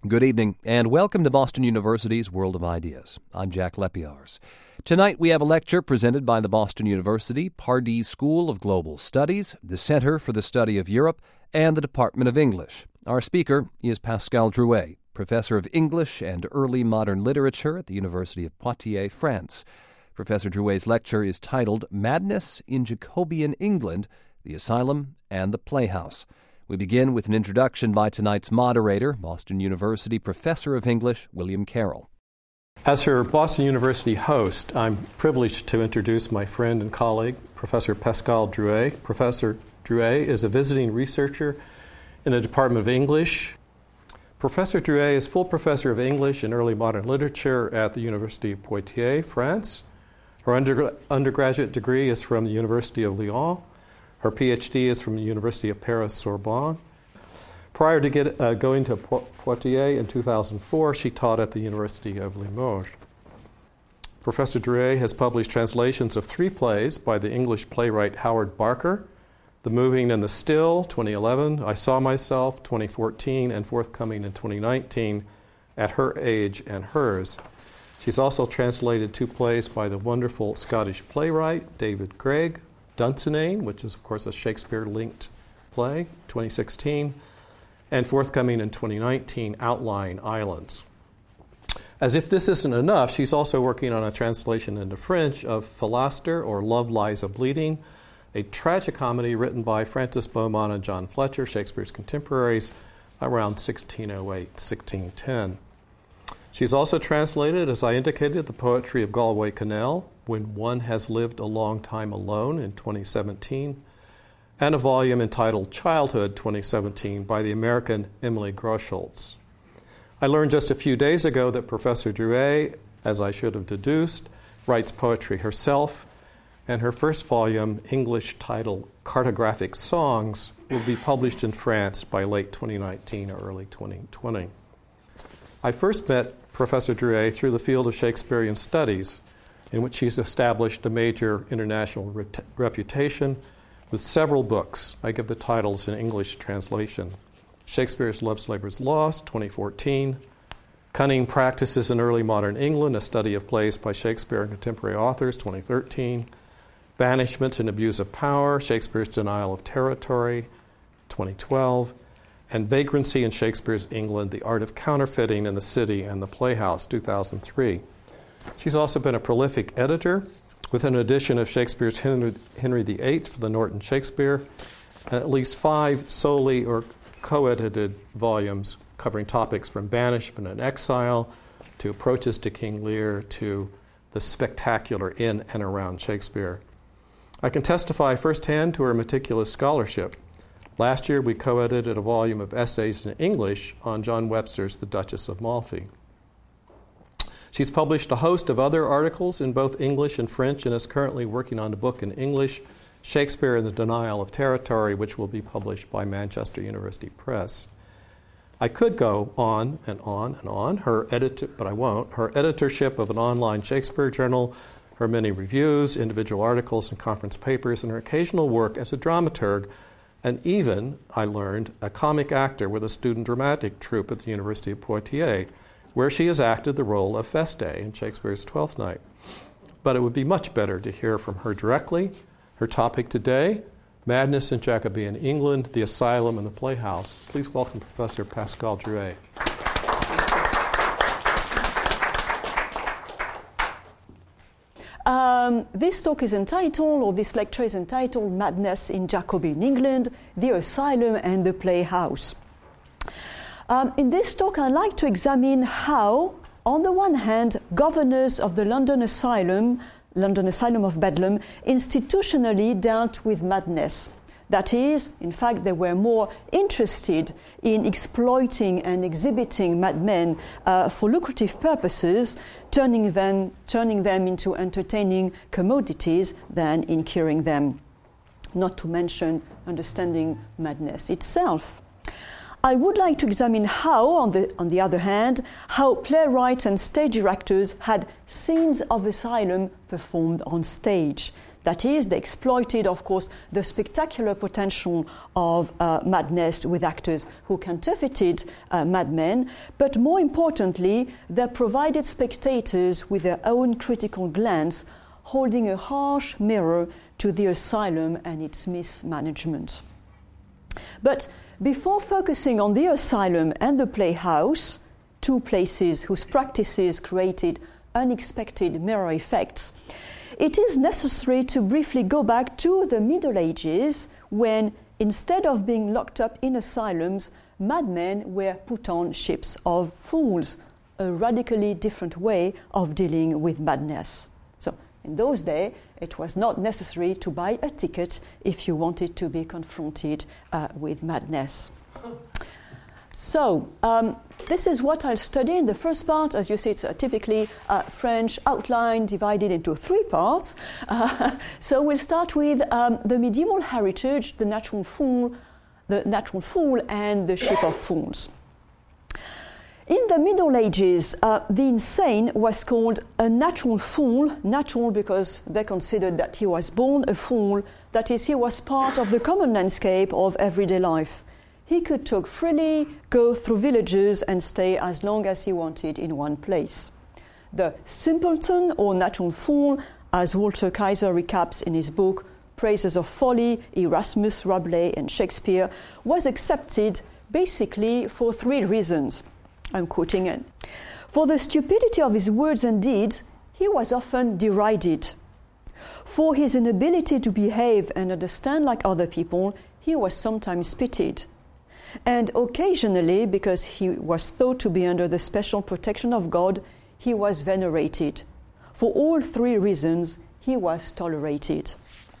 Good evening, and welcome to Boston University's World of Ideas. I'm Jack Lepiars. Tonight we have a lecture presented by the Boston University Pardee School of Global Studies, the Center for the Study of Europe, and the Department of English. Our speaker is Pascal Drouet, Professor of English and Early Modern Literature at the University of Poitiers, France. Professor Drouet's lecture is titled Madness in Jacobean England, the Asylum and the Playhouse. We begin with an introduction by tonight's moderator, Boston University Professor of English, William Carroll. As her Boston University host, I'm privileged to introduce my friend and colleague, Professor Pascal Drouet. Professor Drouet is a visiting researcher in the Department of English. Professor Drouet is full professor of English and Early Modern Literature at the University of Poitiers, France. Her undergraduate degree is from the University of Lyon. Her PhD is from the University of Paris-Sorbonne. Prior to going to Poitiers in 2004, she taught at the University of Limoges. Professor Drouet has published translations of 3 plays by the English playwright Howard Barker: The Moving and the Still, 2011, I Saw Myself, 2014, and forthcoming in 2019, At Her Age and Hers. She's also translated 2 plays by the wonderful Scottish playwright David Greig: Dunsinane, which is, of course, a Shakespeare-linked play, 2016, and forthcoming in 2019, Outlying Islands. As if this isn't enough, she's also working on a translation into French of Philaster, or Love Lies a Bleeding, a tragicomedy written by Francis Beaumont and John Fletcher, Shakespeare's contemporaries, around 1608-1610. She's also translated, as I indicated, the poetry of Galway Kinnell, When One Has Lived a Long Time Alone, in 2017, and a volume entitled Childhood, 2017, by the American Emily Grosschultz. I learned just a few days ago that Professor Drouet, as I should have deduced, writes poetry herself, and her first volume, English titled Cartographic Songs, will be published in France by late 2019 or early 2020. I first met Professor Drouet through the field of Shakespearean studies, in which she's established a major international reputation with several books. I give the titles in English translation: Shakespeare's Love's Labour's Lost, 2014, Cunning Practices in Early Modern England, a study of plays by Shakespeare and contemporary authors, 2013, Banishment and Abuse of Power, Shakespeare's Denial of Territory, 2012, and Vagrancy in Shakespeare's England, The Art of Counterfeiting in the City and the Playhouse, 2003. She's also been a prolific editor, with an edition of Shakespeare's Henry VIII for the Norton Shakespeare, and at least 5 solely or co-edited volumes covering topics from banishment and exile to approaches to King Lear to the spectacular in and around Shakespeare. I can testify firsthand to her meticulous scholarship. Last year, we co-edited a volume of essays in English on John Webster's The Duchess of Malfi. She's published a host of other articles in both English and French and is currently working on a book in English, Shakespeare and the Denial of Territory, which will be published by Manchester University Press. I could go on and on and on, but I won't. Her editorship of an online Shakespeare journal, her many reviews, individual articles, and conference papers, and her occasional work as a dramaturg, and even, I learned, a comic actor with a student dramatic troupe at the University of Poitiers, where she has acted the role of Feste in Shakespeare's Twelfth Night. But it would be much better to hear from her directly. Her topic today, Madness in Jacobean England, the Asylum and the Playhouse. Please welcome Professor Pascal Drouet. This talk is entitled, or this lecture is entitled, Madness in Jacobean England, the Asylum and the Playhouse. In this talk, I'd like to examine how, on the one hand, governors of the London Asylum of Bedlam, institutionally dealt with madness. That is, in fact, they were more interested in exploiting and exhibiting madmen for lucrative purposes, turning them into entertaining commodities than in curing them, not to mention understanding madness itself. I would like to examine how, on the other hand, how playwrights and stage directors had scenes of asylum performed on stage. That is, they exploited, of course, the spectacular potential of madness with actors who counterfeited madmen, but more importantly, they provided spectators with their own critical glance, holding a harsh mirror to the asylum and its mismanagement. But before focusing on the asylum and the playhouse, two places whose practices created unexpected mirror effects, it is necessary to briefly go back to the Middle Ages when, instead of being locked up in asylums, madmen were put on ships of fools, a radically different way of dealing with madness. So, in those days, it was not necessary to buy a ticket if you wanted to be confronted with madness. So, this is what I'll study in the first part. As you see, it's typically French outline divided into three parts. So we'll start with the medieval heritage, the natural fool, and the ship of fools. In the Middle Ages, the insane was called a natural fool, natural because they considered that he was born a fool, that is, he was part of the common landscape of everyday life. He could talk freely, go through villages, and stay as long as he wanted in one place. The simpleton or natural fool, as Walter Kaiser recaps in his book Praises of Folly, Erasmus, Rabelais, and Shakespeare, was accepted basically for three reasons. I'm quoting it. For the stupidity of his words and deeds, he was often derided. For his inability to behave and understand like other people, he was sometimes pitied. And occasionally, because he was thought to be under the special protection of God, he was venerated. For all three reasons, he was tolerated.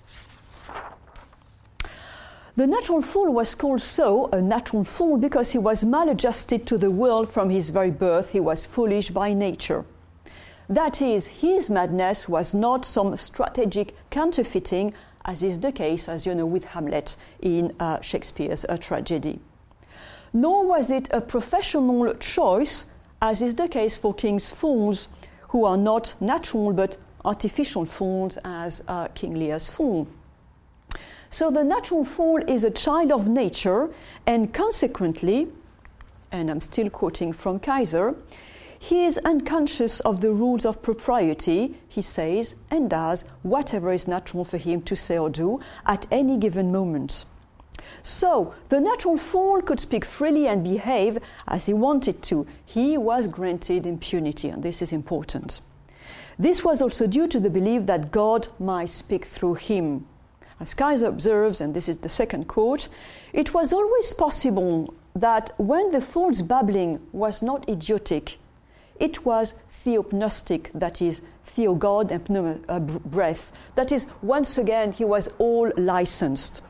The natural fool was called so, a natural fool, because he was maladjusted to the world from his very birth. He was foolish by nature. That is, his madness was not some strategic counterfeiting, as is the case, as you know, with Hamlet in Shakespeare's tragedy. Nor was it a professional choice, as is the case for king's fools, who are not natural but artificial fools, as King Lear's fool. So the natural fool is a child of nature, and consequently, and I'm still quoting from Kaiser, he is unconscious of the rules of propriety, he says, and does whatever is natural for him to say or do at any given moment. So, the natural fool could speak freely and behave as he wanted to. He was granted impunity, and this is important. This was also due to the belief that God might speak through him. As Kaiser observes, and this is the second quote, it was always possible that when the fool's babbling was not idiotic, it was theopneustic, that is, theogod and breath. That is, once again, he was all licensed.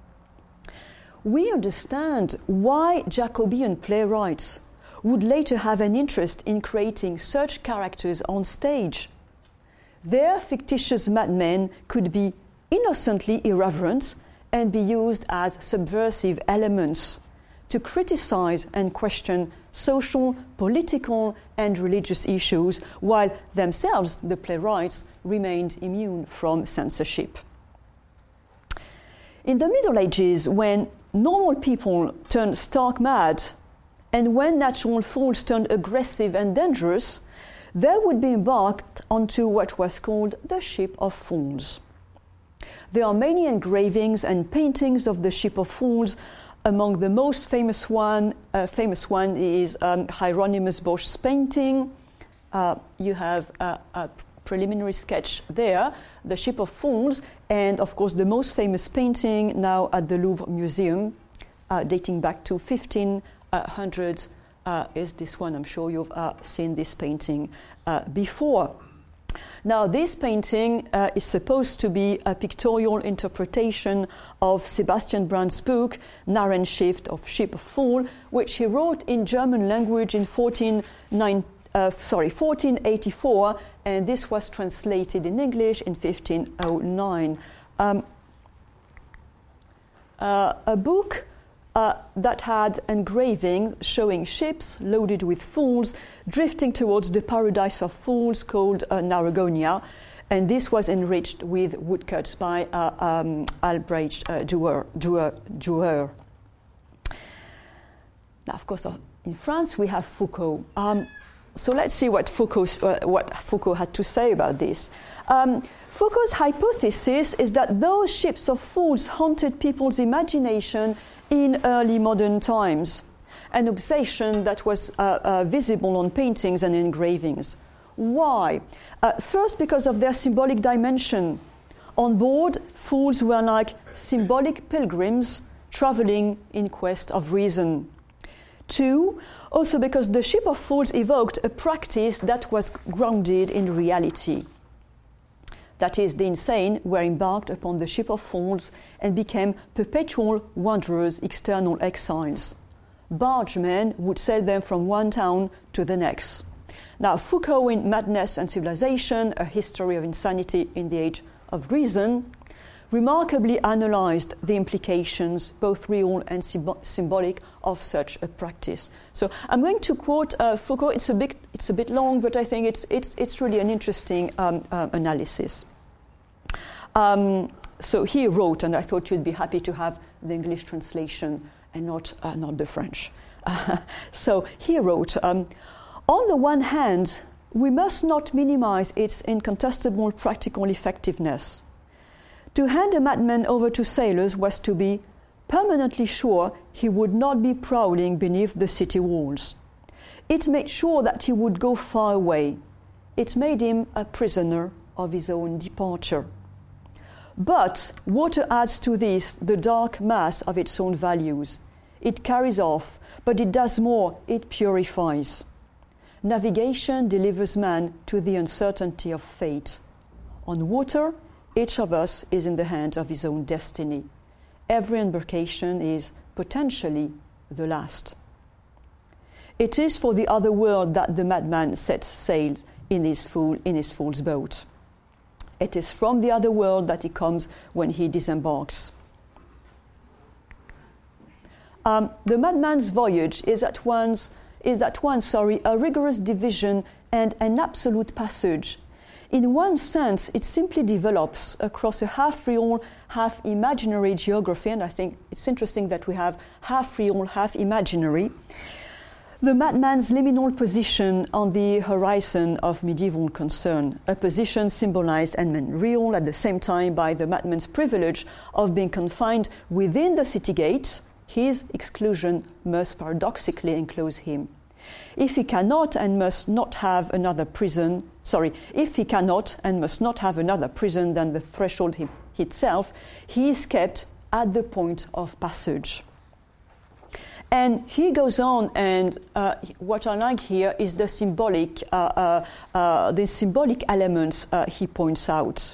We understand why Jacobean playwrights would later have an interest in creating such characters on stage. Their fictitious madmen could be innocently irreverent and be used as subversive elements to criticize and question social, political, and religious issues, while themselves, the playwrights, remained immune from censorship. In the Middle Ages, when normal people turned stark mad, and when natural fools turned aggressive and dangerous, they would be embarked onto what was called the Ship of Fools. There are many engravings and paintings of the Ship of Fools. Among the most famous one is Hieronymus Bosch's painting. You have a preliminary sketch there, the Ship of Fools, and of course the most famous painting now at the Louvre Museum, dating back to 1500, is this one. I'm sure you've seen this painting before. Now, this painting is supposed to be a pictorial interpretation of Sebastian Brand's book, Narrenschiff, of Ship of Fool, which he wrote in German language in 1484, and this was translated in English in 1509. A book that had engravings showing ships loaded with fools drifting towards the paradise of fools called Narragonia. And this was enriched with woodcuts by Albrecht Dürer. Now, of course, in France we have Foucault. So let's see what Foucault had to say about this. Foucault's hypothesis is that those ships of fools haunted people's imagination in early modern times, an obsession that was visible on paintings and engravings. Why? First, because of their symbolic dimension. On board, fools were like symbolic pilgrims traveling in quest of reason. Two, also because the ship of fools evoked a practice that was grounded in reality. That is, the insane were embarked upon the ship of fools and became perpetual wanderers, external exiles. Bargemen would sail them from one town to the next. Now, Foucault in Madness and Civilization, A History of Insanity in the Age of Reason, remarkably analyzed the implications, both real and symbolic, of such a practice. So I'm going to quote Foucault. It's a bit long, but I think it's really an interesting analysis. So he wrote, and I thought you'd be happy to have the English translation and not the French. So he wrote, on the one hand, we must not minimize its incontestable practical effectiveness. To hand a madman over to sailors was to be permanently sure he would not be prowling beneath the city walls. It made sure that he would go far away. It made him a prisoner of his own departure. But water adds to this the dark mass of its own values. It carries off, but it does more, it purifies. Navigation delivers man to the uncertainty of fate. On water, each of us is in the hands of his own destiny. Every embarkation is potentially the last. It is for the other world that the madman sets sail in his fool's boat. It is from the other world that he comes when he disembarks. The madman's voyage is at once a rigorous division and an absolute passage. In one sense, it simply develops across a half-real, half-imaginary geography, and I think it's interesting that we have half-real, half-imaginary, the madman's liminal position on the horizon of medieval concern, a position symbolized and made real at the same time by the madman's privilege of being confined within the city gates. His exclusion must paradoxically enclose him. If he cannot and must not have another prison than the threshold itself, he is kept at the point of passage. And he goes on, and what I like here is the symbolic elements he points out.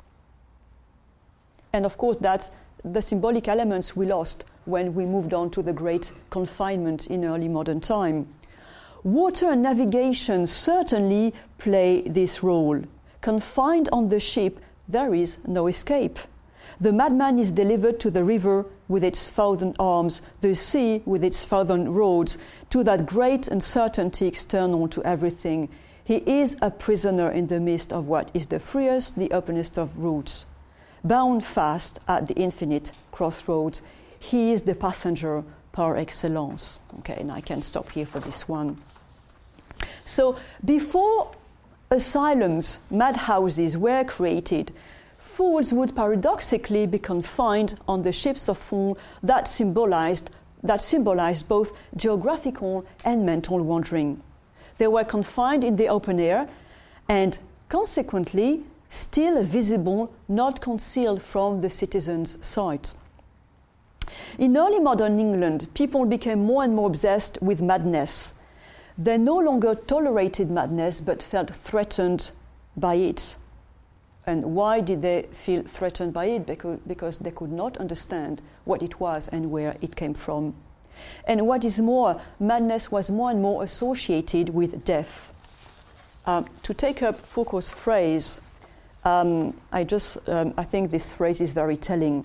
And of course, that's the symbolic elements we lost when we moved on to the great confinement in early modern time. Water and navigation certainly play this role. Confined on the ship, there is no escape. The madman is delivered to the river with its 1,000 arms, the sea with its 1,000 roads, to that great uncertainty external to everything. He is a prisoner in the midst of what is the freest, the openest of routes. Bound fast at the infinite crossroads, he is the passenger par excellence. Okay, and I can stop here for this one. So before asylums, madhouses were created, fools would paradoxically be confined on the ships of fools that symbolized both geographical and mental wandering. They were confined in the open air and consequently still visible, not concealed from the citizen's sight. In early modern England, people became more and more obsessed with madness. They no longer tolerated madness but felt threatened by it. And why did they feel threatened by it? Because they could not understand what it was and where it came from. And what is more, madness was more and more associated with death. To take up Foucault's phrase, I think this phrase is very telling.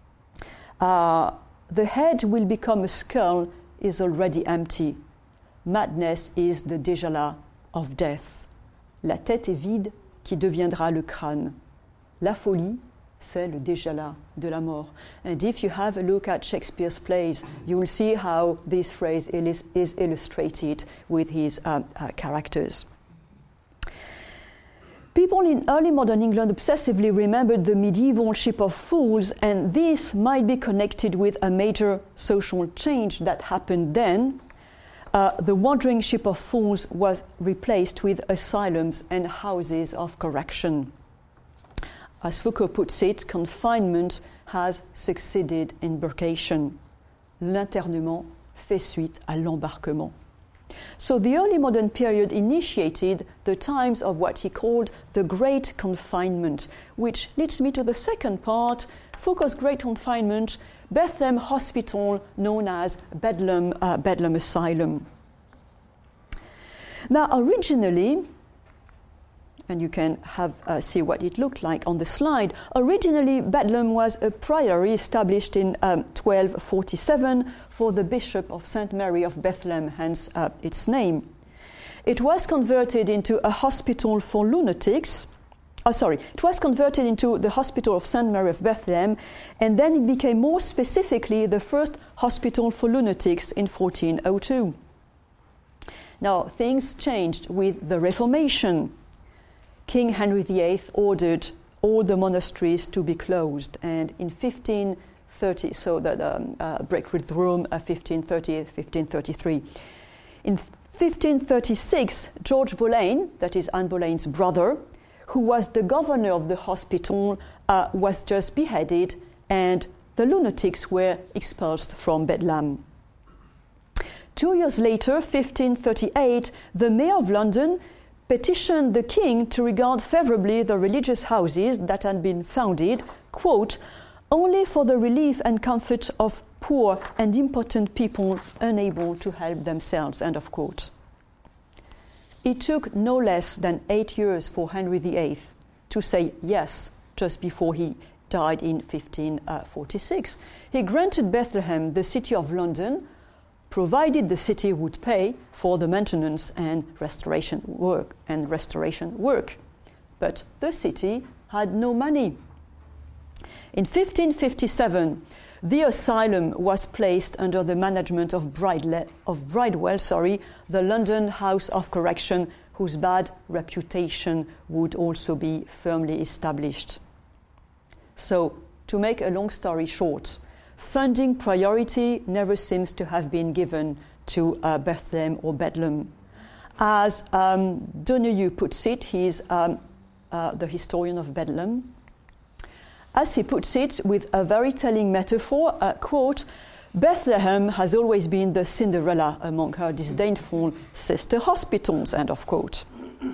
The head will become a skull is already empty. Madness is the déjala of death. La tête est vide, qui deviendra le crâne. La folie, c'est le déjà là de la mort. And if you have a look at Shakespeare's plays, you will see how this phrase is illustrated with his characters. People in early modern England obsessively remembered the medieval Ship of Fools, and this might be connected with a major social change that happened then. The wandering Ship of Fools was replaced with asylums and houses of correction. As Foucault puts it, confinement has succeeded embarkation. L'internement fait suite à l'embarquement. So the early modern period initiated the times of what he called the Great Confinement, which leads me to the second part, Foucault's Great Confinement, Bethlehem Hospital, known as Bedlam Asylum. Now, originally, and you can see what it looked like on the slide. Originally, Bedlam was a priory established in 1247 for the Bishop of St. Mary of Bethlehem, hence its name. It was converted into a hospital for lunatics. It was converted into the Hospital of St. Mary of Bethlehem, and then it became more specifically the first hospital for lunatics in 1402. Now, things changed with the Reformation. King Henry VIII ordered all the monasteries to be closed, and in 1530, so that break with Rome, 1530, 1533. In 1536, George Boleyn, that is Anne Boleyn's brother, who was the governor of the hospital, was just beheaded, and the lunatics were expelled from Bedlam. 2 years later, 1538, the mayor of London petitioned the king to regard favorably the religious houses that had been founded, quote, only for the relief and comfort of poor and impotent people unable to help themselves, end of quote. It took no less than 8 years for Henry VIII to say yes just before he died in 1546. He granted Bethlehem the City of London, provided the city would pay for the maintenance and restoration work. But the city had no money. In 1557, the asylum was placed under the management of Bridewell, the London House of Correction, whose bad reputation would also be firmly established. So, to make a long story short, funding priority never seems to have been given to Bethlehem or Bedlam. As Donahue puts it, he's the historian of Bedlam. As he puts it with a very telling metaphor, quote, Bethlehem has always been the Cinderella among her disdainful sister hospitals, end of quote.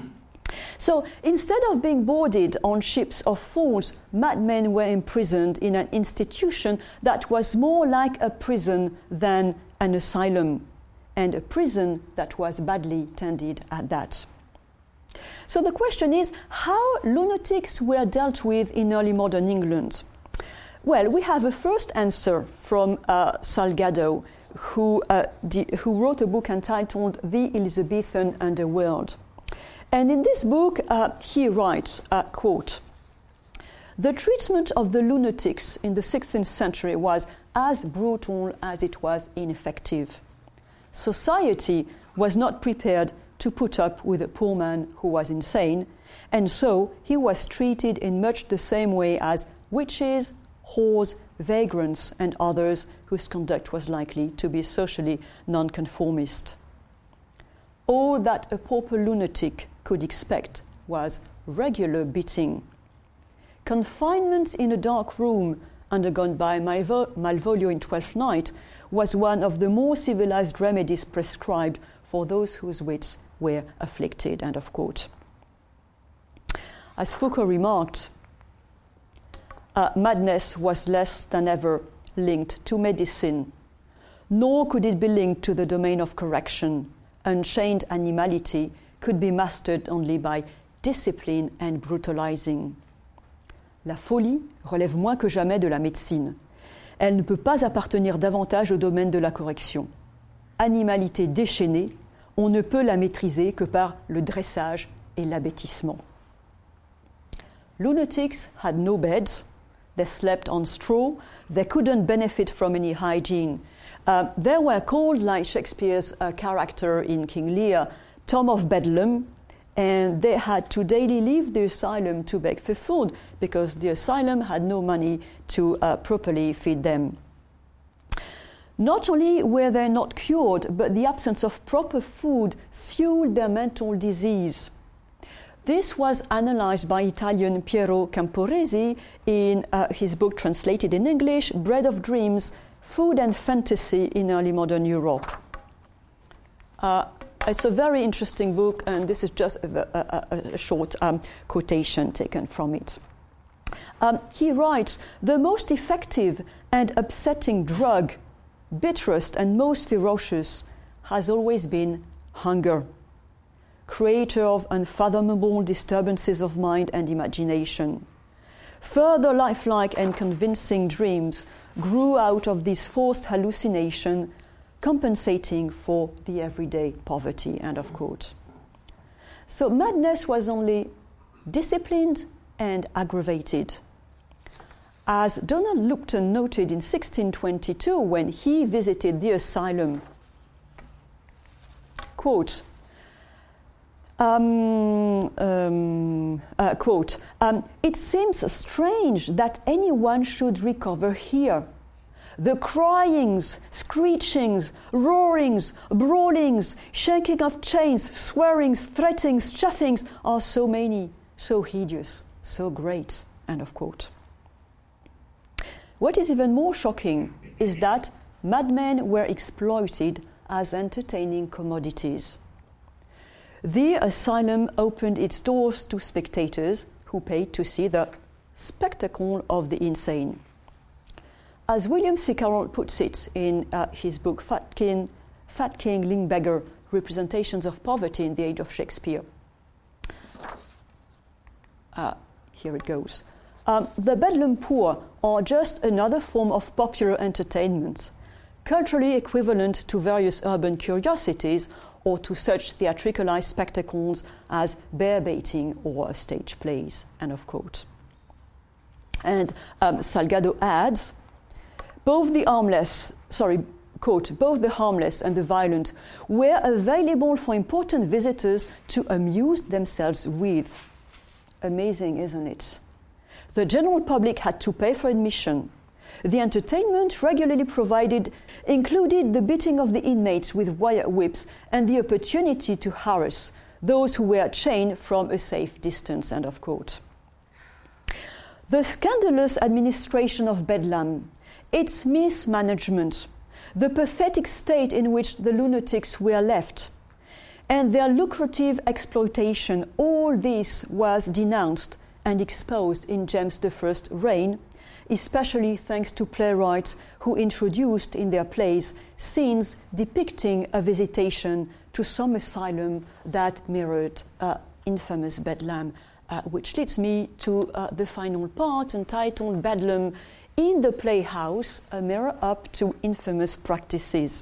So instead of being boarded on ships of fools, madmen were imprisoned in an institution that was more like a prison than an asylum, and a prison that was badly tended at that. So the question is, how lunatics were dealt with in early modern England? Well, we have a first answer from Salgado, who wrote a book entitled The Elizabethan Underworld. And in this book, he writes, quote, the treatment of the lunatics in the 16th century was as brutal as it was ineffective. Society was not prepared to put up with a poor man who was insane, and so he was treated in much the same way as witches, whores, vagrants, and others whose conduct was likely to be socially nonconformist. All that a pauper lunatic could expect was regular beating. Confinement in a dark room, undergone by Malvolio in Twelfth Night, was one of the more civilized remedies prescribed for those whose wits were afflicted, end of quote. As Foucault remarked, madness was less than ever linked to medicine, nor could it be linked to the domain of correction. Unchained animality could be mastered only by discipline and brutalizing. La folie relève moins que jamais de la médecine. Elle ne peut pas appartenir davantage au domaine de la correction. Animalité déchaînée, on ne peut la maîtriser que par le dressage et l'abêtissement. lunatics had no beds, they slept on straw, they couldn't benefit from any hygiene. They were called, like Shakespeare's character in King Lear, Tom of Bedlam, and they had to daily leave the asylum to beg for food because the asylum had no money to properly feed them. Not only were they not cured, but the absence of proper food fueled their mental disease. This was analyzed by Italian Piero Camporesi in his book translated in English, Bread of Dreams, Food and Fantasy in Early Modern Europe. It's a very interesting book, and this is just a short quotation taken from it. He writes, "The most effective and upsetting drug, bitterest and most ferocious, has always been hunger, creator of unfathomable disturbances of mind and imagination. Further lifelike and convincing dreams grew out of this forced hallucination, compensating for the everyday poverty," end of quote. So madness was only disciplined and aggravated. As Donald Lupton noted in 1622 when he visited the asylum, quote, "It seems strange that anyone should recover here. The cryings, screechings, roarings, brawlings, shaking of chains, swearings, threatenings, chaffings are so many, so hideous, so great," end of quote. What is even more shocking is that madmen were exploited as entertaining commodities. The asylum opened its doors to spectators who paid to see the spectacle of the insane. As William C. Carroll puts it in his book Fat King, Lindbergh, Representations of Poverty in the Age of Shakespeare. Here it goes. The Bedlam poor are just another form of popular entertainment, culturally equivalent to various urban curiosities or to such theatricalized spectacles as bear baiting or stage plays, end of quote. And Salgado adds, both the harmless and the violent were available for important visitors to amuse themselves with. Amazing, isn't it? The general public had to pay for admission. The entertainment regularly provided included the beating of the inmates with wire whips and the opportunity to harass those who were chained from a safe distance, end of quote. The scandalous administration of Bedlam, its mismanagement, the pathetic state in which the lunatics were left, and their lucrative exploitation, all this was denounced and exposed in James I's reign, especially thanks to playwrights who introduced in their plays scenes depicting a visitation to some asylum that mirrored infamous Bedlam, which leads me to the final part entitled Bedlam in the Playhouse, a mirror up to infamous practices.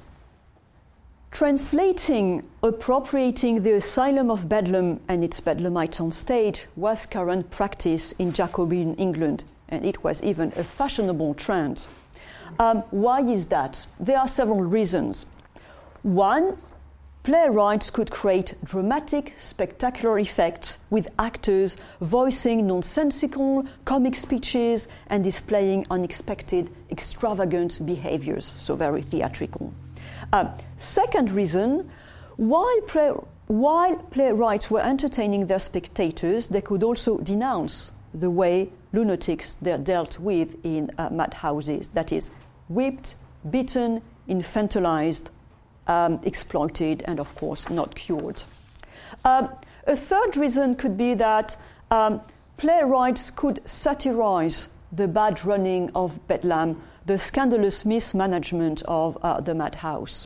Translating, appropriating the asylum of Bedlam and its Bedlamites on stage was current practice in Jacobean England, and it was even a fashionable trend. Why is that? There are several reasons. One, playwrights could create dramatic, spectacular effects with actors voicing nonsensical, comic speeches and displaying unexpected, extravagant behaviors, so very theatrical. Second reason, while playwrights were entertaining their spectators, they could also denounce the way lunatics they're dealt with in madhouses, that is, whipped, beaten, infantilized, exploited, and of course not cured. A third reason could be that playwrights could satirize the bad running of Bedlam, the scandalous mismanagement of the madhouse.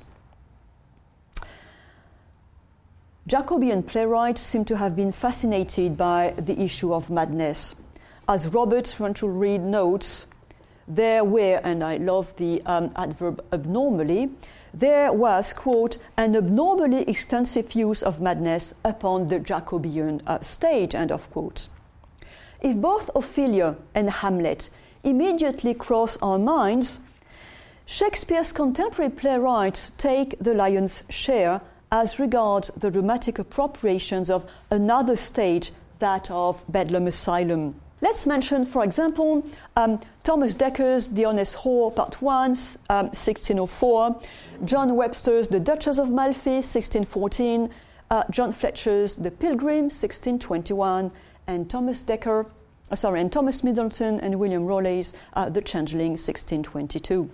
Jacobean playwrights seem to have been fascinated by the issue of madness. As Robert Rantoul Reed notes, there were, and I love the adverb abnormally, there was, quote, an abnormally extensive use of madness upon the Jacobean stage, end of quote. if both Ophelia and Hamlet immediately cross our minds, Shakespeare's contemporary playwrights take the lion's share as regards the dramatic appropriations of another stage, that of Bedlam Asylum. Let's mention, for example, Thomas Dekker's The Honest Whore, Part 1, 1604, John Webster's The Duchess of Malfi, 1614, John Fletcher's The Pilgrim, 1621, and Thomas Middleton and William Raleigh's The Changeling, 1622.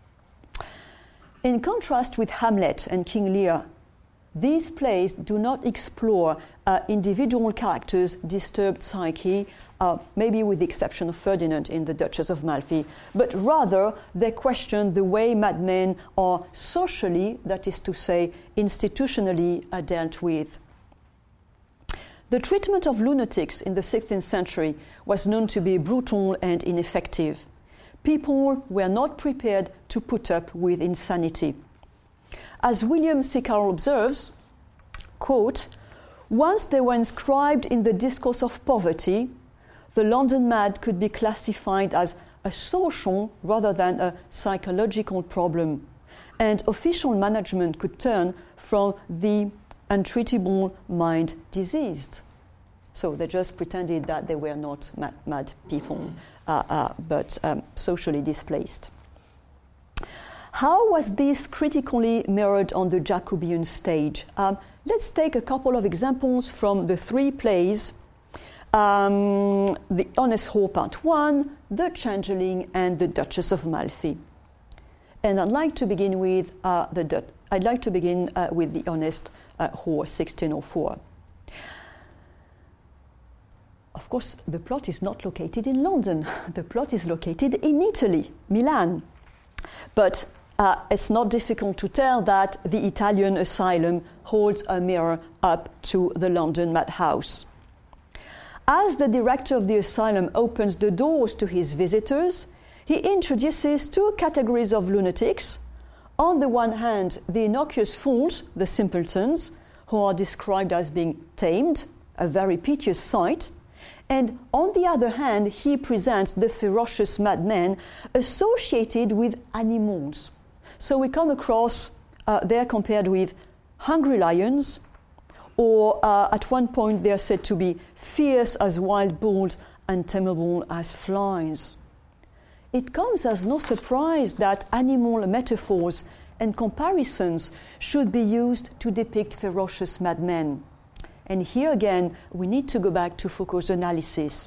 In contrast with Hamlet and King Lear, these plays do not explore individual characters' disturbed psyche, maybe with the exception of Ferdinand in The Duchess of Malfi, but rather they question the way madmen are socially, that is to say, institutionally, dealt with. The treatment of lunatics in the 16th century was known to be brutal and ineffective. People were not prepared to put up with insanity. As William C. Carroll observes, quote, "Once they were inscribed in the discourse of poverty, the London mad could be classified as a social rather than a psychological problem, and official management could turn from the untreatable mind diseased." So they just pretended that they were not mad people, but socially displaced. How was this critically mirrored on the Jacobean stage? Let's take a couple of examples from the three plays, The Honest Whore Part 1, The Changeling, and The Duchess of Malfi. And I'd like to begin with The Honest Whore, 1604. Of course, the plot is not located in London. The plot is located in Italy, Milan. But it's not difficult to tell that the Italian asylum holds a mirror up to the London madhouse. As the director of the asylum opens the doors to his visitors, he introduces two categories of lunatics. On the one hand, the innocuous fools, the simpletons, who are described as being tamed, a very piteous sight. And on the other hand, he presents the ferocious madmen associated with animals. So we come across, they're compared with hungry lions, or at one point they're said to be fierce as wild bulls and tameable as flies. It comes as no surprise that animal metaphors and comparisons should be used to depict ferocious madmen. And here again, we need to go back to Foucault's analysis.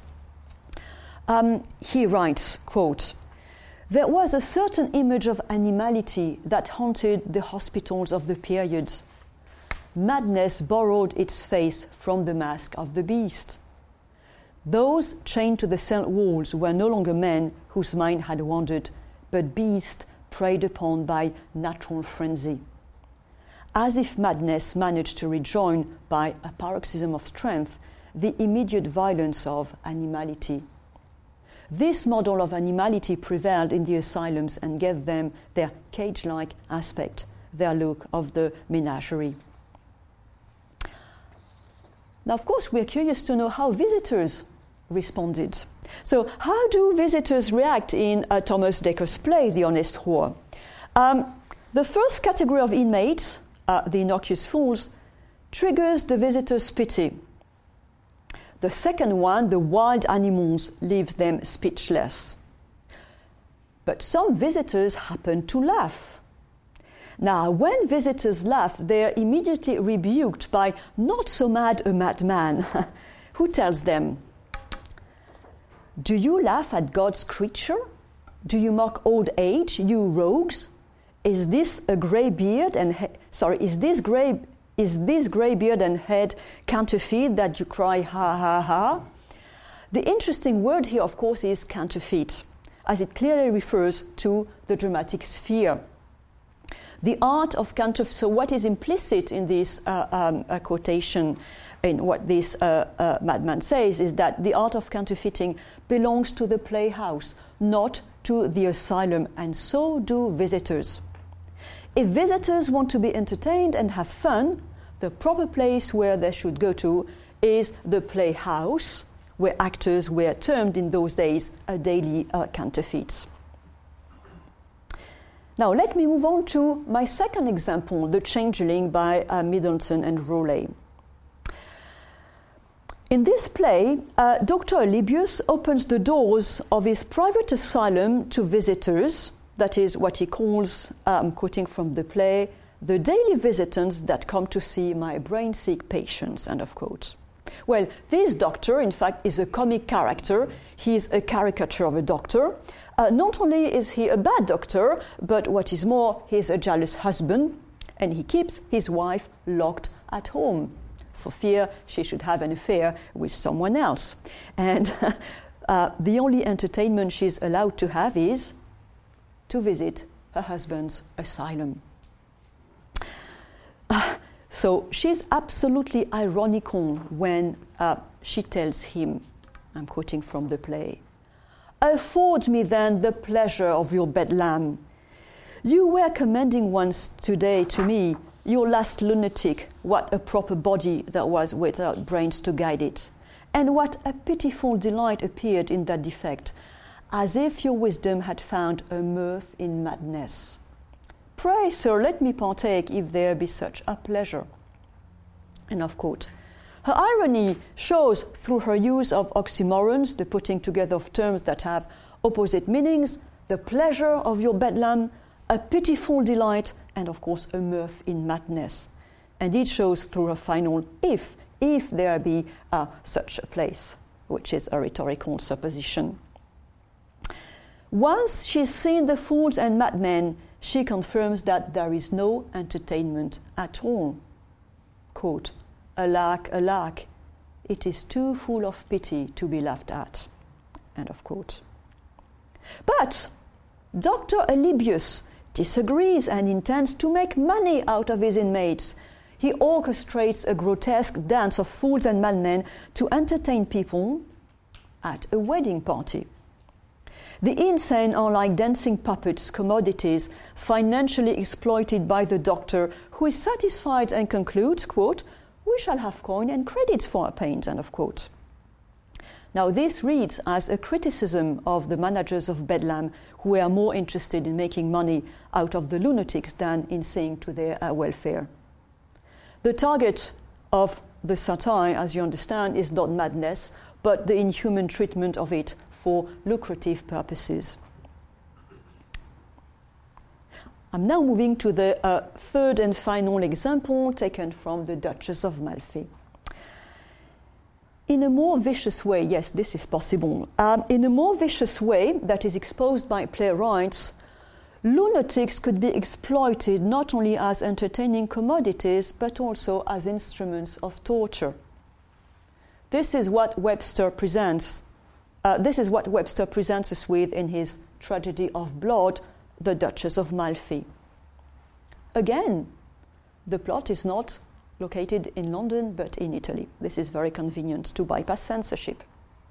He writes, quote, "There was a certain image of animality that haunted the hospitals of the period. Madness borrowed its face from the mask of the beast. Those chained to the cell walls were no longer men whose mind had wandered, but beasts preyed upon by natural frenzy. As if madness managed to rejoin, by a paroxysm of strength, the immediate violence of animality. This model of animality prevailed in the asylums and gave them their cage-like aspect, their look of the menagerie." Now, of course, we're curious to know how visitors responded. So, how do visitors react in Thomas Dekker's play, The Honest Whore? The first category of inmates, the innocuous fools, triggers the visitor's pity. The second one, the wild animals, leaves them speechless. But some visitors happen to laugh. Now, when visitors laugh, they're immediately rebuked by not so mad a madman, who tells them, "Do you laugh at God's creature? Do you mock old age, you rogues? Is this a grey beard and is this grey beard and head counterfeit that you cry ha ha ha?" The interesting word here, of course, is counterfeit, as it clearly refers to the dramatic sphere. The art of counterfeit. So, what is implicit in this quotation, in what this madman says, is that the art of counterfeiting belongs to the playhouse, not to the asylum, and so do visitors. If visitors want to be entertained and have fun, the proper place where they should go to is the playhouse, where actors were termed in those days daily counterfeits. Now let me move on to my second example, The Changeling by Middleton and Rowley. In this play, Dr. Alybius opens the doors of his private asylum to visitors. That is what he calls, I'm quoting from the play, the daily visitants that come to see my brain-sick patients, end of quote. Well, this doctor, in fact, is a comic character. He's a caricature of a doctor. Not only is he a bad doctor, but what is more, he's a jealous husband, and he keeps his wife locked at home for fear she should have an affair with someone else. And the only entertainment she's allowed to have is to visit her husband's asylum. So she's absolutely ironical when she tells him, I'm quoting from the play, "Afford me then the pleasure of your Bedlam. You were commending once today to me your last lunatic, what a proper body that was without brains to guide it, and what a pitiful delight appeared in that defect, as if your wisdom had found a mirth in madness. Pray, sir, let me partake, if there be such a pleasure." End of quote. Her irony shows through her use of oxymorons, the putting together of terms that have opposite meanings, the pleasure of your Bedlam, a pitiful delight, and of course a mirth in madness. And it shows through her final if there be such a place, which is a rhetorical supposition. Once she's seen the fools and madmen, she confirms that there is no entertainment at all. Quote, "Alack, alack, it is too full of pity to be laughed at." End of quote. But Dr. Alybius disagrees and intends to make money out of his inmates. He orchestrates a grotesque dance of fools and madmen to entertain people at a wedding party. The insane are like dancing puppets, commodities, financially exploited by the doctor, who is satisfied and concludes, quote, "We shall have coin and credits for our pains," end of quote. Now this reads as a criticism of the managers of Bedlam, who are more interested in making money out of the lunatics than in seeing to their welfare. The target of the satire, as you understand, is not madness, but the inhuman treatment of it for lucrative purposes. I'm now moving to the third and final example taken from the Duchess of Malfi. In a more vicious way, yes, this is possible. In a more vicious way that is exposed by playwrights, lunatics could be exploited not only as entertaining commodities, but also as instruments of torture. This is what Webster presents us with in his Tragedy of Blood, The Duchess of Malfi. Again, the plot is not located in London, but in Italy. This is very convenient to bypass censorship.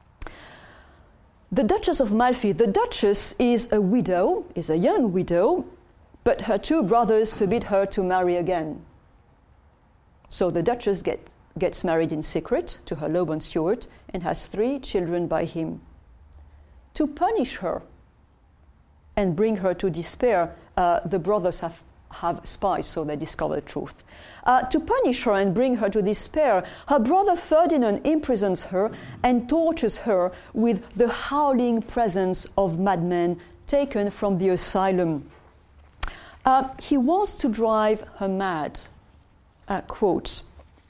The Duchess of Malfi. The Duchess is a widow, is a young widow, but her two brothers forbid her to marry again. So the Duchess gets married in secret to her lowborn steward and has 3 children by him. To punish her and bring her to despair, the brothers have spies, so they discover the truth. To punish her and bring her to despair, her brother Ferdinand imprisons her and tortures her with the howling presence of madmen taken from the asylum. He wants to drive her mad. Quote,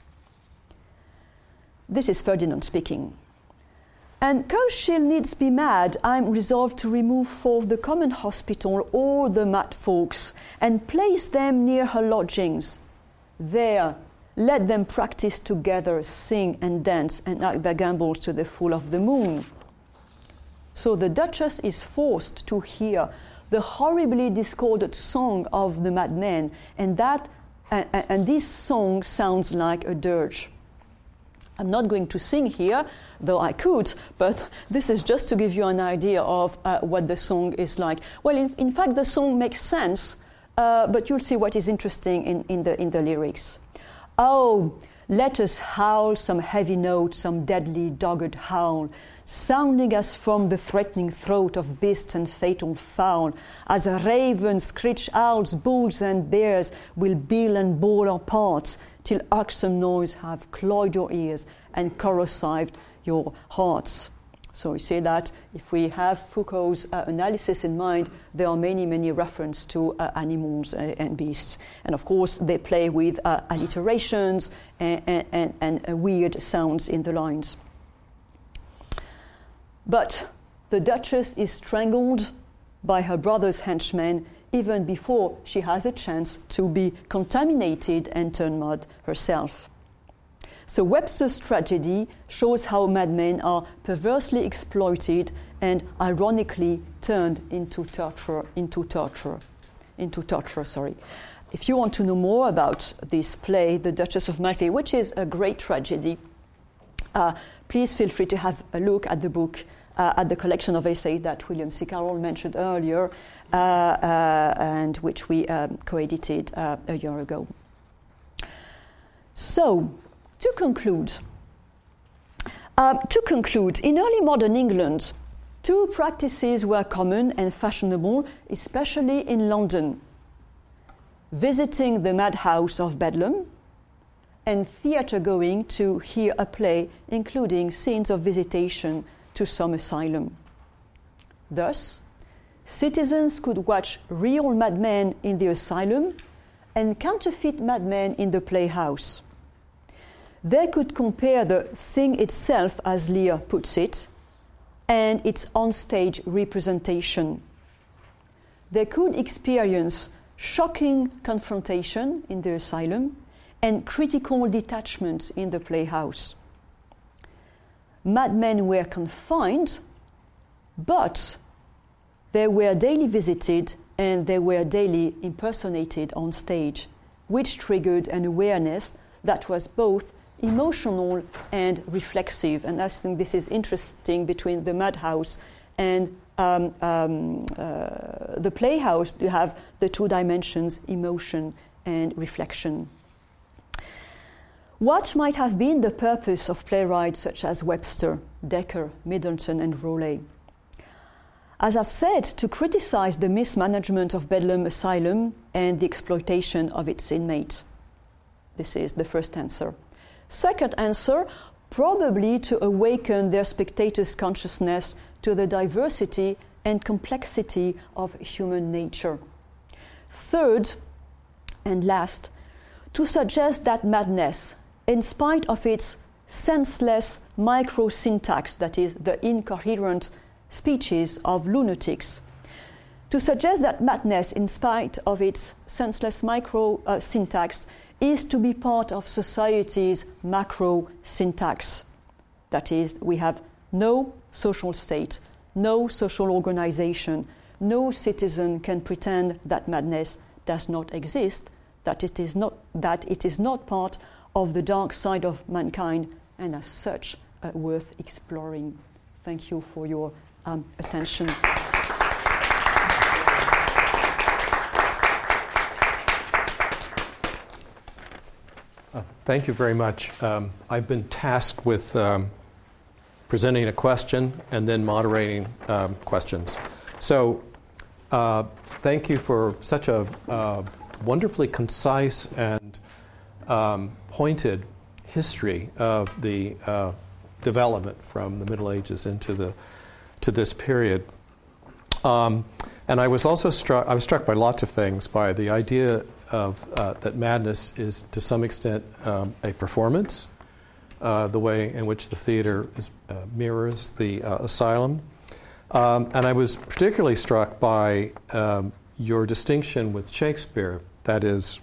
this is Ferdinand speaking. "And 'cause she'll needs be mad, I'm resolved to remove forth the common hospital all the mad folks, and place them near her lodgings. There, let them practice together, sing and dance, and act their gambols to the full of the moon." So the Duchess is forced to hear the horribly discordant song of the madmen, and this song sounds like a dirge. I'm not going to sing here, though I could, but this is just to give you an idea of what the song is like. Well, in fact, the song makes sense, but you'll see what is interesting in the lyrics. "Oh, let us howl some heavy note, some deadly dogged howl, sounding as from the threatening throat of beast and fatal fowl, as ravens, screech owls, bulls and bears will bill and bawl our parts, till irksome noise have cloyed your ears and corrosived your hearts. So you see that if we have Foucault's analysis in mind, there are many, many references to animals and beasts. And of course, they play with alliterations and weird sounds in the lines. But the Duchess is strangled by her brother's henchmen even before she has a chance to be contaminated and turn mad herself. So Webster's tragedy shows how madmen are perversely exploited and ironically turned into torture. If you want to know more about this play, The Duchess of Malfi, which is a great tragedy, please feel free to have a look at the book, at the collection of essays that William C. Carroll mentioned earlier, and which we co-edited a year ago. So, to conclude, in early modern England, two practices were common and fashionable, especially in London: visiting the madhouse of Bedlam and theatre going to hear a play, including scenes of visitation to some asylum. Thus, citizens could watch real madmen in the asylum and counterfeit madmen in the playhouse. They could compare the thing itself, as Lear puts it, and its on-stage representation. They could experience shocking confrontation in the asylum and critical detachment in the playhouse. Madmen were confined, but they were daily visited and they were daily impersonated on stage, which triggered an awareness that was both emotional and reflexive. And I think this is interesting between the madhouse and the playhouse. You have the two dimensions, emotion and reflection. What might have been the purpose of playwrights such as Webster, Dekker, Middleton and Rowley? As I've said, to criticize the mismanagement of Bedlam Asylum and the exploitation of its inmates. This is the first answer. Second answer, probably to awaken their spectators' consciousness to the diversity and complexity of human nature. Third, and last, to suggest that madness, in spite of its senseless micro-syntax, that is, the incoherent speeches of lunatics, to suggest that madness, in spite of its senseless micro-syntax, is to be part of society's macro-syntax. That is, we have no social state, no social organization, no citizen can pretend that madness does not exist, that it is not part of the dark side of mankind, and as such, worth exploring. Thank you for your attention. Thank you very much. I've been tasked with presenting a question and then moderating questions. So thank you for such a wonderfully concise and pointed history of the development from the Middle Ages to this period. And I was also struck by lots of things, by the idea of that madness is to some extent a performance, the way in which the theater mirrors the asylum. And I was particularly struck by your distinction with Shakespeare. That is,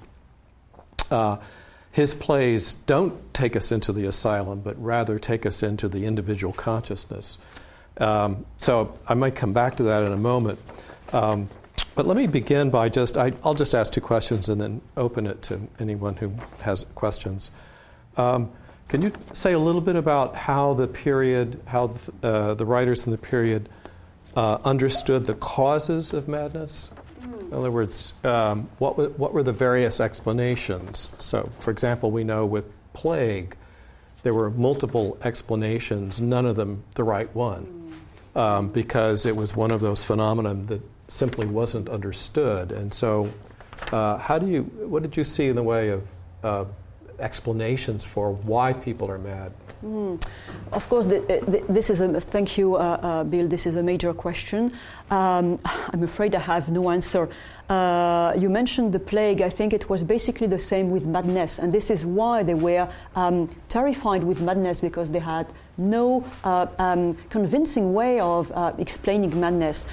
his plays don't take us into the asylum, but rather take us into the individual consciousness. So I might come back to that in a moment. But let me begin by I'll just ask two questions and then open it to anyone who has questions. Can you say a little bit about how the writers in the period understood the causes of madness? In other words, what were the various explanations? So, for example, we know with plague, there were multiple explanations, none of them the right one, because it was one of those phenomena that simply wasn't understood. And so what did you see in the way of explanations for why people are mad? Of course, this is thank you, Bill. This is a major question. I'm afraid I have no answer. You mentioned the plague. I think it was basically the same with madness, and this is why they were terrified with madness, because they had no convincing way of explaining madness.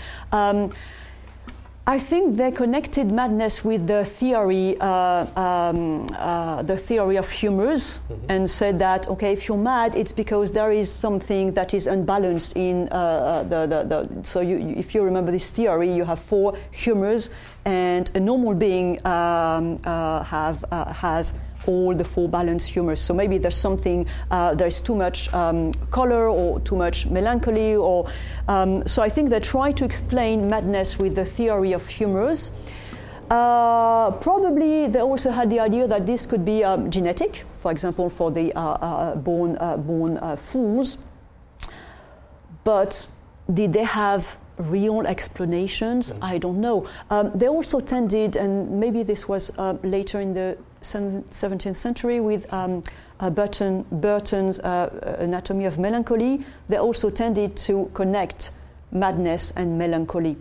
I think they connected madness with the theory of humors, and said that, okay, if you're mad, it's because there is something that is unbalanced in So if you remember this theory, you have 4 humors, and a normal being has all the 4 balanced humors. So maybe there's something, there's too much color or too much melancholy, or so I think they try to explain madness with the theory of humors. Probably they also had the idea that this could be genetic, for example, for the born fools. But did they have real explanations? I don't know. They also tended, and maybe this was later in the 17th century with Burton's Anatomy of Melancholy, they also tended to connect madness and melancholy.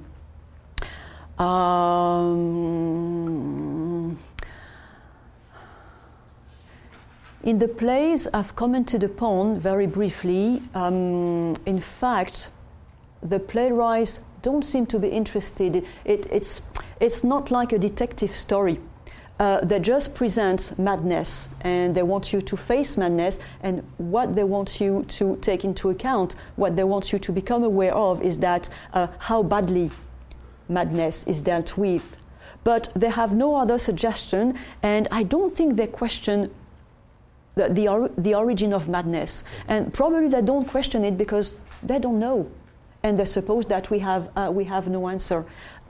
In the plays I've commented upon very briefly, in fact, the playwrights don't seem to be interested. It's not like a detective story. They just present madness, and they want you to face madness, and what they want you to take into account, what they want you to become aware of, is that how badly madness is dealt with. But they have no other suggestion, and I don't think they question the origin of madness. And probably they don't question it because they don't know, and they suppose that we have no answer.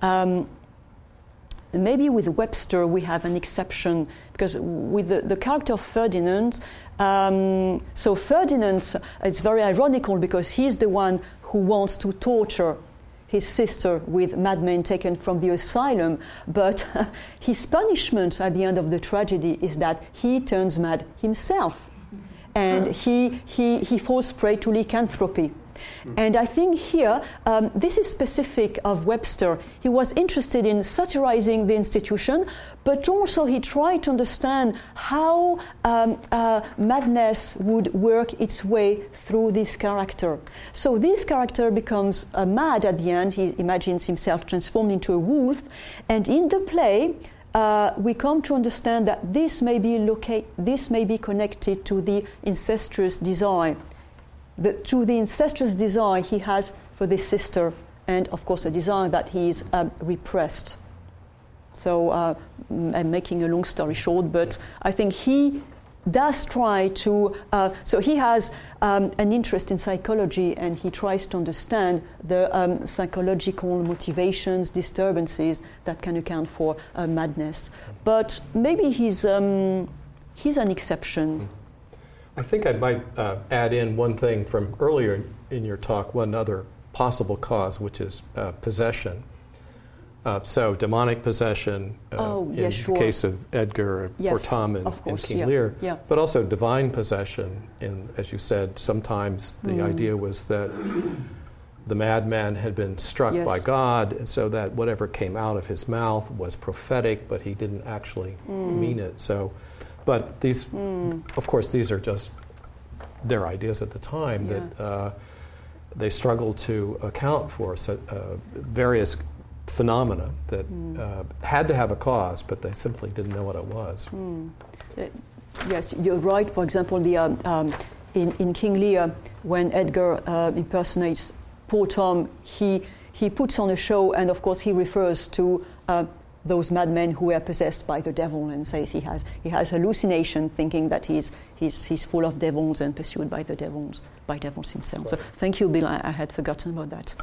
Maybe with Webster we have an exception, because with the character of Ferdinand, so Ferdinand, it's very ironical because he's the one who wants to torture his sister with madmen taken from the asylum, but his punishment at the end of the tragedy is that he turns mad himself, and he falls prey to lycanthropy. And I think here, this is specific of Webster. He was interested in satirizing the institution, but also he tried to understand how madness would work its way through this character. So this character becomes mad at the end. He imagines himself transformed into a wolf. And in the play, we come to understand that this may be connected to the incestuous desire. To the incestuous desire he has for this sister, and of course a desire that he is repressed. So I'm making a long story short, but I think he does try to, so he has an interest in psychology, and he tries to understand the psychological motivations, disturbances that can account for madness. But maybe he's an exception. I think I might add in one thing from earlier in your talk, one other possible cause, which is possession. So demonic possession in the case of Edgar Portam and King Lear, but also divine possession. As you said, sometimes the idea was that the madman had been struck by God, and so that whatever came out of his mouth was prophetic, but he didn't actually mean it. So. But these, of course, these are just their ideas at the time that they struggled to account for various phenomena that had to have a cause, but they simply didn't know what it was. Yes, you're right. For example, in King Lear, when Edgar impersonates Portam, he puts on a show, and of course he refers to those madmen who were possessed by the devil, and says he has hallucination, thinking that he's full of devils and pursued by devils himself. So thank you, Bill. I had forgotten about that.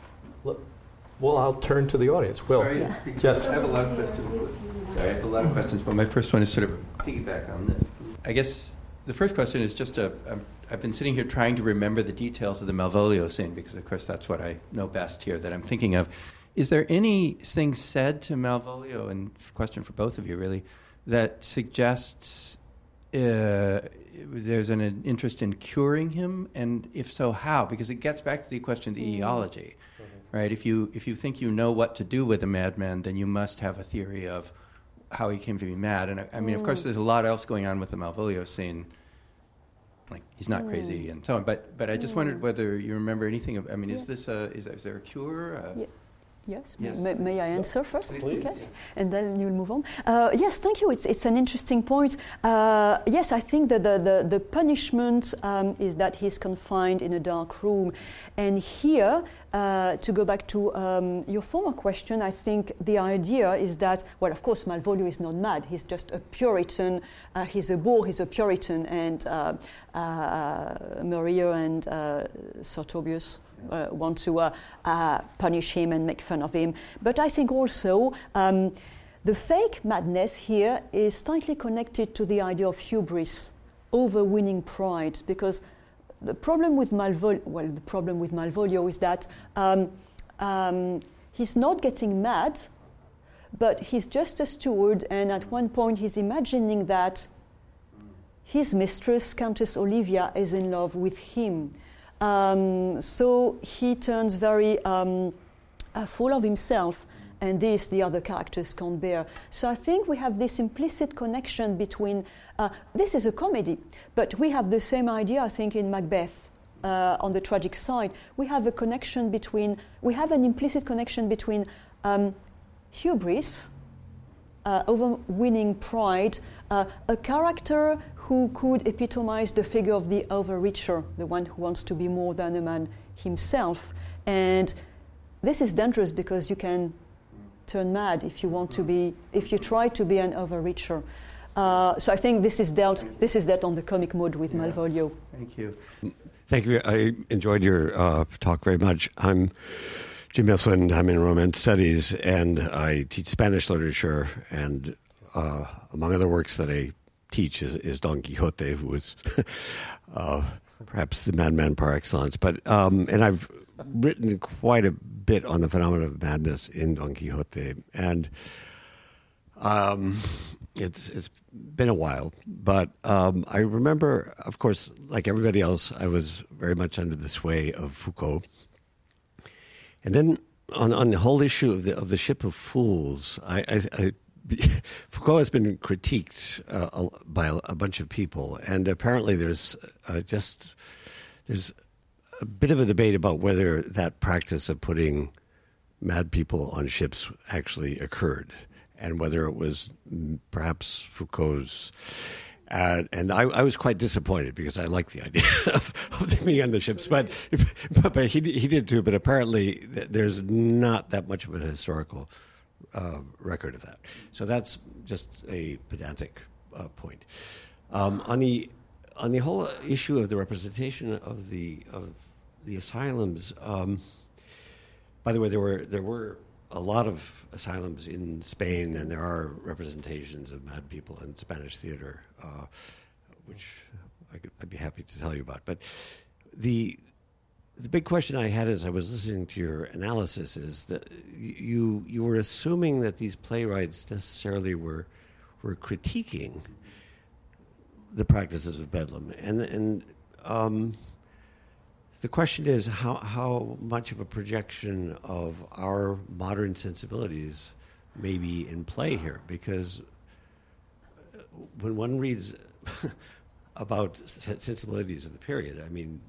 Well, I'll turn to the audience. Will, yes. I have a lot of questions. But my first one is sort of piggyback on this. I guess the first question is just I've been sitting here trying to remember the details of the Malvolio scene because, of course, that's what I know best here that I'm thinking of. Is there anything said to Malvolio, and question for both of you really, that suggests there's an interest in curing him, and if so, how? Because it gets back to the question of the etiology, right? If you think you know what to do with a madman, then you must have a theory of how he came to be mad. And I mean, of course, there's a lot else going on with the Malvolio scene. Like he's not crazy and so on. But I just wondered whether you remember anything of. I mean, is there a cure? Yes. Yes. May I answer first? Please. Okay. And then you'll move on. Yes, thank you. It's an interesting point. Yes, I think that the punishment is that he's confined in a dark room. And here, to go back to your former question, I think the idea is that, well, of course, Malvolio is not mad. He's just a Puritan. He's a boor. He's a Puritan. And Maria and Sir Tobias want to punish him and make fun of him. But I think also the fake madness here is tightly connected to the idea of hubris, overweening pride, because the problem with Malvolio is that he's not getting mad, but he's just a steward, and at one point he's imagining that his mistress, Countess Olivia, is in love with him. So he turns very full of himself, and this the other characters can't bear. So I think we have this implicit connection between, this is a comedy, but we have the same idea, I think, in Macbeth. On the tragic side, we have an implicit connection between hubris, overweening pride, a character who could epitomize the figure of the overreacher, the one who wants to be more than a man himself. And this is dangerous because you can turn mad if you try to be an overreacher. So I think this is dealt on the comic mode with Malvolio. Thank you. Thank you. I enjoyed your talk very much. I'm Jim Mifflin. I'm in Romance Studies, and I teach Spanish literature. And among other works that I teach is Don Quixote, who was perhaps the madman par excellence. But and I've written quite a bit on the phenomenon of madness in Don Quixote, and it's been a while. But I remember, of course, like everybody else, I was very much under the sway of Foucault. And then on the whole issue of the ship of fools, Foucault has been critiqued by a bunch of people, and apparently there's a bit of a debate about whether that practice of putting mad people on ships actually occurred, and whether it was perhaps Foucault's. And I was quite disappointed because I like the idea of them being on the ships, but he did too. But apparently there's not that much of a historical record of that. So that's just a pedantic point. On the whole issue of the representation of the asylums, by the way, there were a lot of asylums in Spain, and there are representations of mad people in Spanish theater, which I'd be happy to tell you about. But the big question I had as I was listening to your analysis is that you were assuming that these playwrights necessarily were critiquing the practices of Bedlam, and the question is how much of a projection of our modern sensibilities may be in play here, because when one reads about sensibilities of the period, I mean,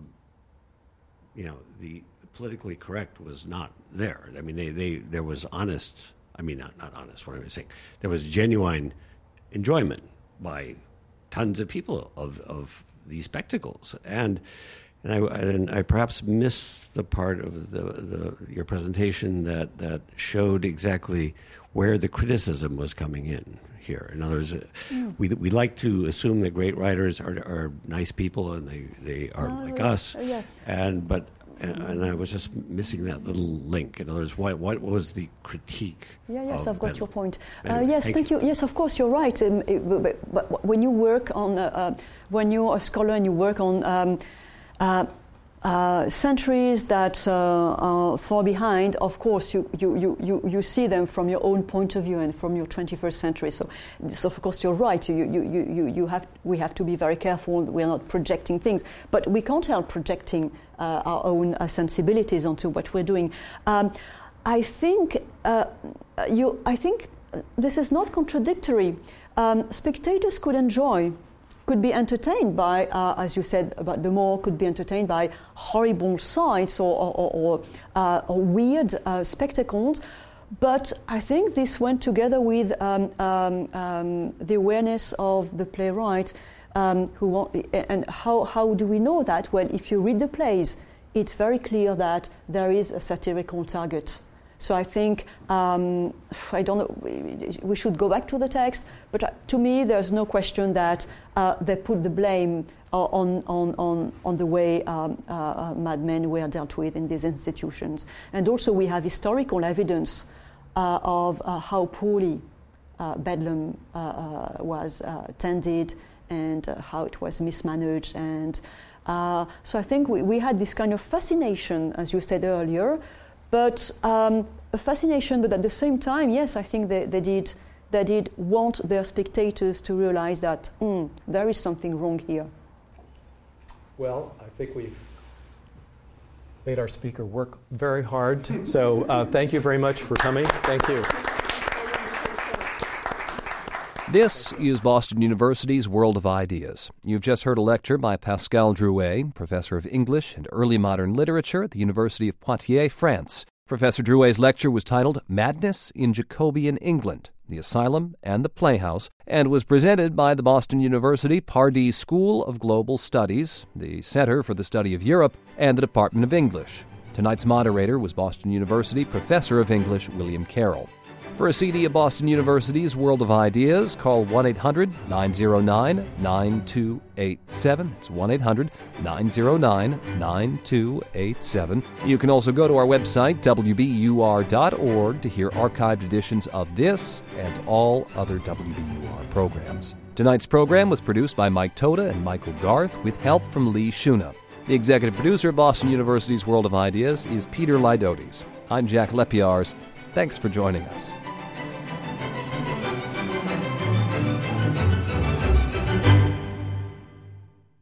the politically correct was not there. I mean, there was honest. I mean, not honest. What am I saying? There was genuine enjoyment by tons of people of these spectacles, and I perhaps missed the part of your presentation that showed exactly where the criticism was coming in here. In other words, we like to assume that great writers are nice people and they are like us, yeah. but And I was just missing that little link. In other words, what was the critique? Yes, I've got your point. Anyway, yes, thank you. Yes, of course, you're right. But when you work on, when you're a scholar and you work on centuries that are far behind, of course, you see them from your own point of view and from your 21st century. So of course, you're right. We have to be very careful. We're not projecting things, but we can't help projecting our own sensibilities onto what we're doing. I think this is not contradictory. Spectators could be entertained by, as you said about the Moor, could be entertained by horrible sights or weird spectacles. But I think this went together with the awareness of the playwright and how do we know that? Well, if you read the plays, it's very clear that there is a satirical target. So I think, I don't know, we should go back to the text, but to me there's no question that they put the blame on the way madmen were dealt with in these institutions. And also we have historical evidence of how poorly Bedlam was tended and how it was mismanaged. And so I think we had this kind of fascination, as you said earlier, but a fascination, but at the same time, yes, I think they did want their spectators to realize that there is something wrong here. Well, I think we've made our speaker work very hard. So thank you very much for coming. Thank you. This is Boston University's World of Ideas. You've just heard a lecture by Pascal Drouet, professor of English and Early Modern Literature at the University of Poitiers, France. Professor Drouet's lecture was titled Madness in Jacobean England, the Asylum and the Playhouse, and was presented by the Boston University Pardee School of Global Studies, the Center for the Study of Europe, and the Department of English. Tonight's moderator was Boston University Professor of English William Carroll. For a CD of Boston University's World of Ideas, call 1-800-909-9287. It's 1-800-909-9287. You can also go to our website, wbur.org, to hear archived editions of this and all other WBUR programs. Tonight's program was produced by Mike Toda and Michael Garth with help from Lee Shuna. The executive producer of Boston University's World of Ideas is Peter Lydotes. I'm Jack Lepiarz. Thanks for joining us.